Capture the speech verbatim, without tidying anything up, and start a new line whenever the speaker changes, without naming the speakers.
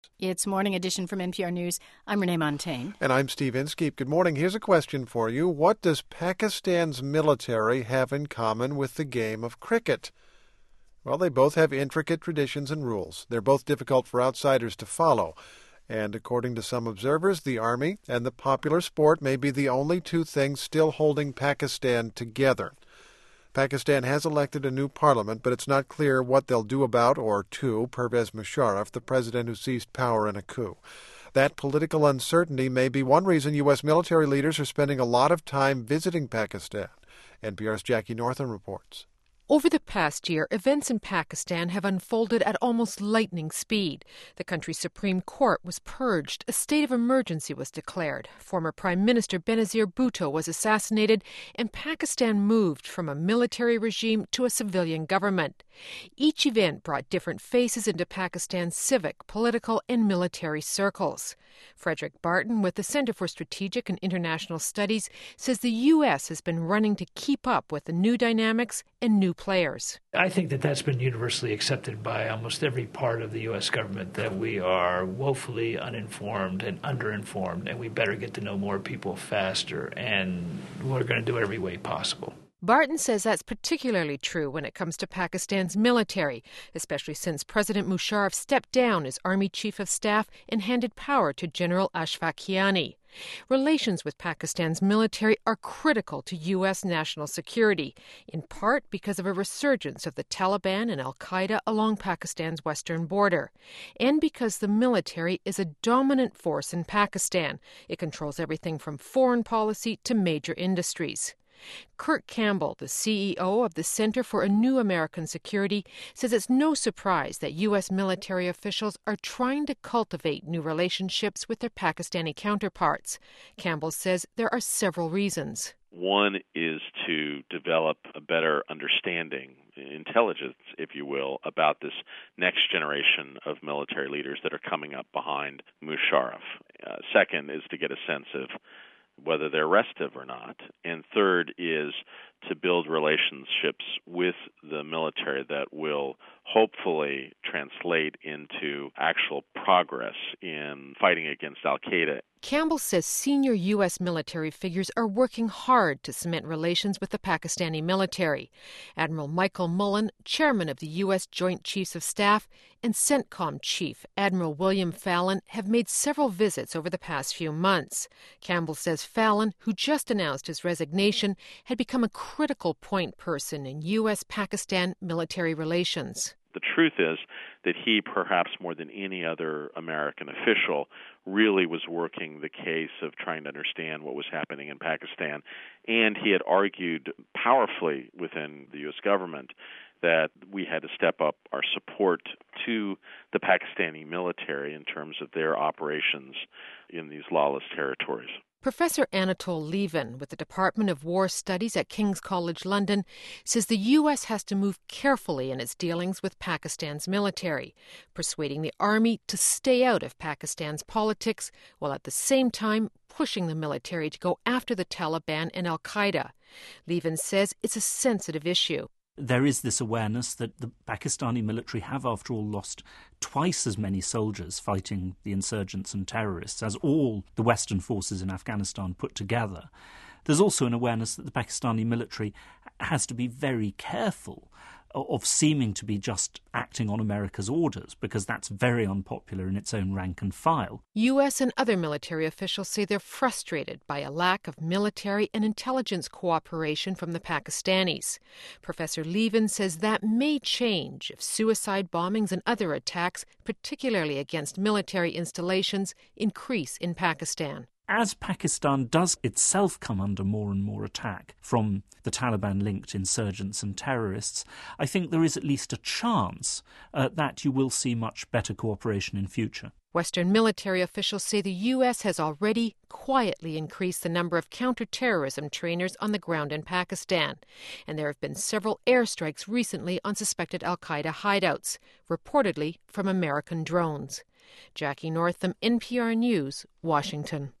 It's Morning Edition from N P R News. I'm Renee Montaigne.
And I'm Steve Inskeep. Good morning. Here's a question for you. What does Pakistan's military have in common with the game of cricket? Well, they both have intricate traditions and rules. They're both difficult for outsiders to follow. And according to some observers, the army and the popular sport may be the only two things still holding Pakistan together. Pakistan has elected a new parliament, but it's not clear what they'll do about or to Pervez Musharraf, the president who seized power in a coup. That political uncertainty may be one reason U S military leaders are spending a lot of time visiting Pakistan. N P R's Jackie Northam reports.
Over the past year, events in Pakistan have unfolded at almost lightning speed. The country's Supreme Court was purged. A state of emergency was declared. Former Prime Minister Benazir Bhutto was assassinated, and Pakistan moved from a military regime to a civilian government. Each event brought different faces into Pakistan's civic, political, and military circles. Frederick Barton, with the Center for Strategic and International Studies, says the U S has been running to keep up with the new dynamics and new players.
I think that that's been universally accepted by almost every part of the U S government, that we are woefully uninformed and underinformed, and we better get to know more people faster, and we're going to do it every way possible.
Barton says that's particularly true when it comes to Pakistan's military, especially since President Musharraf stepped down as Army Chief of Staff and handed power to General Ashfaq Khiani. Relations with Pakistan's military are critical to U S national security, in part because of a resurgence of the Taliban and al-Qaeda along Pakistan's western border, and because the military is a dominant force in Pakistan. It controls everything from foreign policy to major industries. Kurt Campbell, the C E O of the Center for a New American Security, says it's no surprise that U S military officials are trying to cultivate new relationships with their Pakistani counterparts. Campbell says there are several reasons.
One is to develop a better understanding, intelligence, if you will, about this next generation of military leaders that are coming up behind Musharraf. Uh, second is to get a sense of whether they're restive or not. And third is to build relationships with the military that will hopefully translate into actual progress in fighting against al-Qaeda.
Campbell says senior U S military figures are working hard to cement relations with the Pakistani military. Admiral Michael Mullen, chairman of the U S Joint Chiefs of Staff, and CENTCOM chief Admiral William Fallon have made several visits over the past few months. Campbell says Fallon, who just announced his resignation, had become a critical point person in U S Pakistan military relations.
The truth is that he, perhaps more than any other American official, really was working the case of trying to understand what was happening in Pakistan. And he had argued powerfully within the U S government that we had to step up our support to the Pakistani military in terms of their operations in these lawless territories.
Professor Anatol Lieven with the Department of War Studies at King's College London says the U S has to move carefully in its dealings with Pakistan's military, persuading the army to stay out of Pakistan's politics while at the same time pushing the military to go after the Taliban and al-Qaeda. Lieven says it's a sensitive issue.
There is this awareness that the Pakistani military have, after all, lost twice as many soldiers fighting the insurgents and terrorists as all the Western forces in Afghanistan put together. There's also an awareness that the Pakistani military has to be very careful of seeming to be just acting on America's orders, because that's very unpopular in its own rank and file.
U S and other military officials say they're frustrated by a lack of military and intelligence cooperation from the Pakistanis. Professor Lieven says that may change if suicide bombings and other attacks, particularly against military installations, increase in Pakistan.
As Pakistan does itself come under more and more attack from the Taliban-linked insurgents and terrorists, I think there is at least a chance uh, that you will see much better cooperation in future.
Western military officials say the U S has already quietly increased the number of counter-terrorism trainers on the ground in Pakistan, and there have been several airstrikes recently on suspected al-Qaeda hideouts, reportedly from American drones. Jackie Northam, N P R News, Washington.